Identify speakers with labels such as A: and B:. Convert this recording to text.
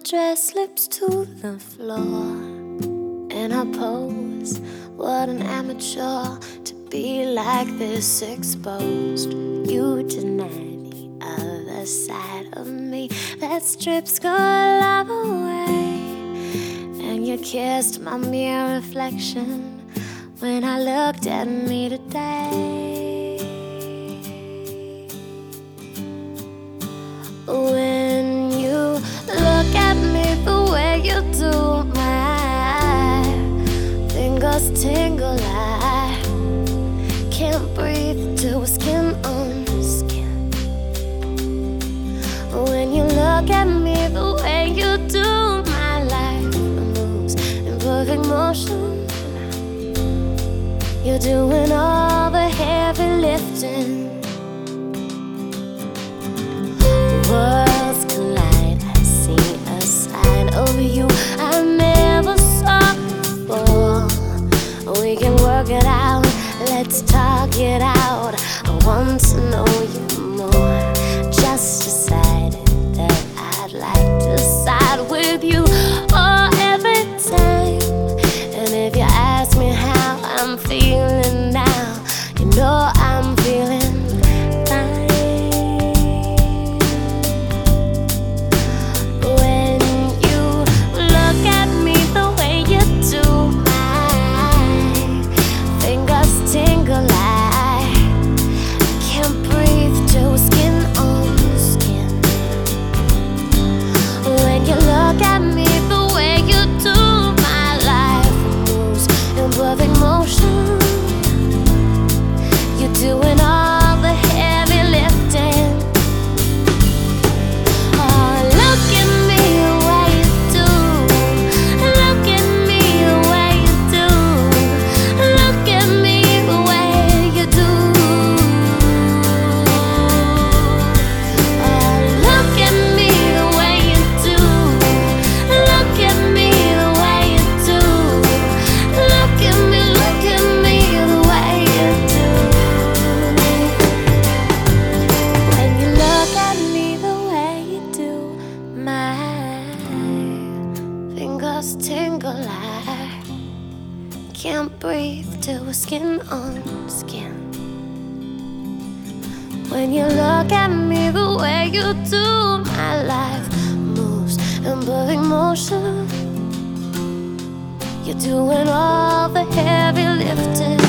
A: dress slips to the floor, and I pose. What an amateur to be like this exposed. You deny the other side of me that strips good love away. And you kissed my mere reflection when I looked at me today. When you look at me the way you do, my fingers tingle. I can't breathe till we're skin on skin. When you look at me the way you do, my life moves in perfect motion. You're doing all the heavy lifting. Worlds collide. I see a side of you I never saw before. We can work it out, let's talk it out. I want to know you more. Just decided that I'd like to side with you every time. And if you ask me how I'm feeling now, you know I'm feeling doing all the heavy lifting. Oh, look at me the way you do. Look at me the way you do. Look at me the way you do. Oh, look at me the way you do. Look at me the way you do. Look at me the way you do. Fingers tingle, I can't breathe till we're skin on skin. When you look at me the way you do, my life moves in perfect motion. You're doing all the heavy lifting.